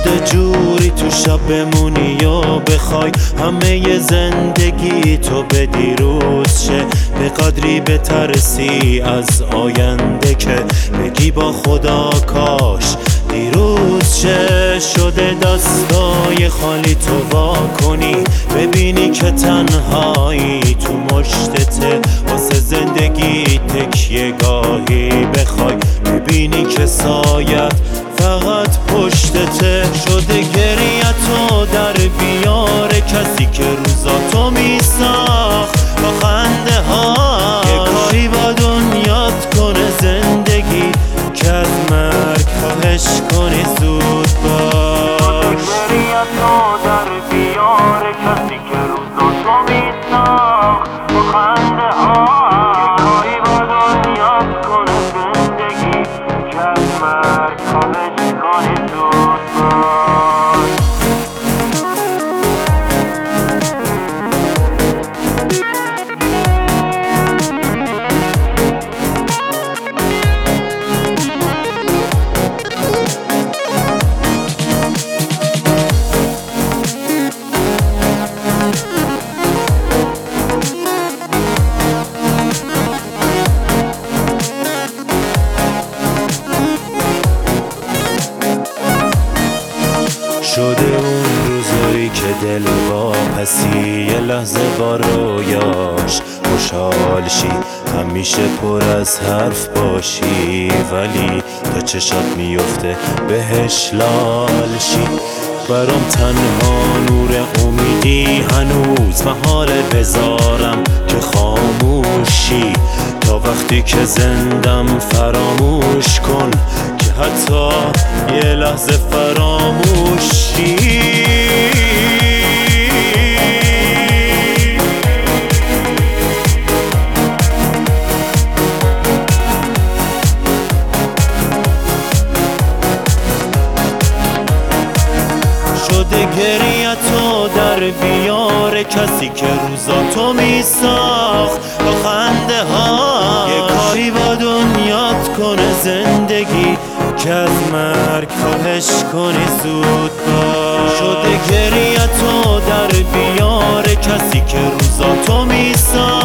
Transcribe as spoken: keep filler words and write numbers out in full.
شده جوری تو شب بمونی یا بخوای همه زندگی تو به دیروز شه، به قدری بترسی از آینده که بگی با خدا کاش دیروز شه. شده دستای خالی تو وا کنی ببینی که تنهایی تو مشتته، واسه زندگی تکیه گاهی بخوای ببینی که سایت فقط پشتته. شده گریتو در بیار کسی که روزاتو میساخت با خنده ها، یه کاری با دنیات کنه زندگی که از مرگ خواهش کنی زود باش. شده گریتو در بیار کسی که روزاتو میساخت با خنده ها، یه کاری با دنیات کنه زندگی که از مرگ خواهش کنی زود باش. شده اون روزایی که دل واپسی یه لحظه با رویاش خوشحال شی، همیشه پر از حرف باشی ولی تا چشات میفته بهش لال شی. برام تنها نور امیدی هنوز محاله بذارم که خاموشی، تا وقتی که زندم فراموش کن که حتی یه لحظه فراموشی. شده گریتو در بیار کسی که روزاتو میساخت با خنده ها، یه کاری با دنیات کنه زندگی که از مرگ خواهش کنی زود باش. شده گریتو در بیار کسی که روزاتو میساخت